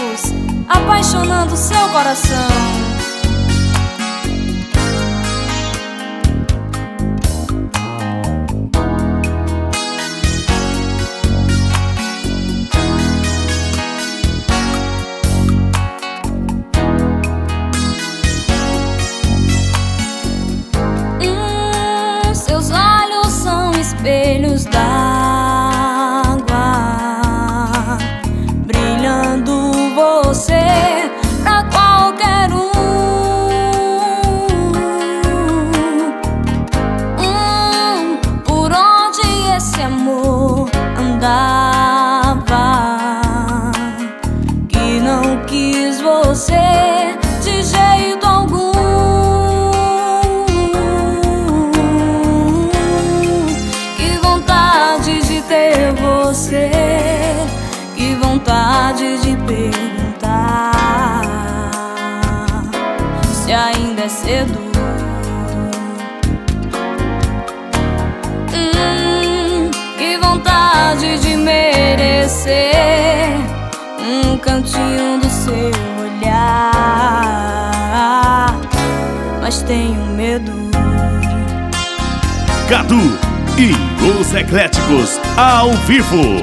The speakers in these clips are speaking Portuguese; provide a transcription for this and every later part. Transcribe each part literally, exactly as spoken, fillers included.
Ecléticos, apaixonando seu coração. Hum, seus olhos são espelhos d'água, brilhando você pra qualquer um. Hum, por onde esse amor andava, que não quis você de jeito algum. Que vontade de ter você, que vontade de perguntar se ainda é cedo. Hum, que vontade de merecer um cantinho do seu olhar, mas tenho medo. Cadu e Os Ecléticos ao vivo.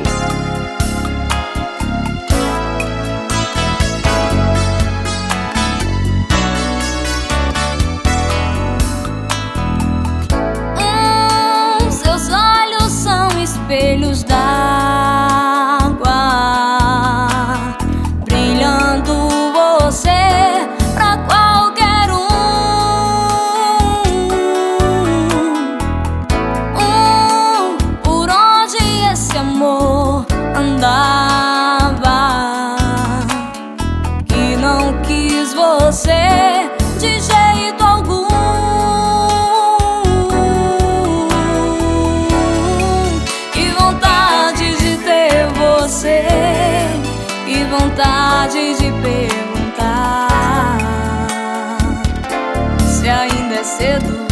Hum, seus olhos são espelhos d'água, brilhando você pra qualquer um. Hum, por onde esse amor andava, que não quis você de jeito algum. Que vontade de ter você, que vontade de perguntar se ainda é cedo.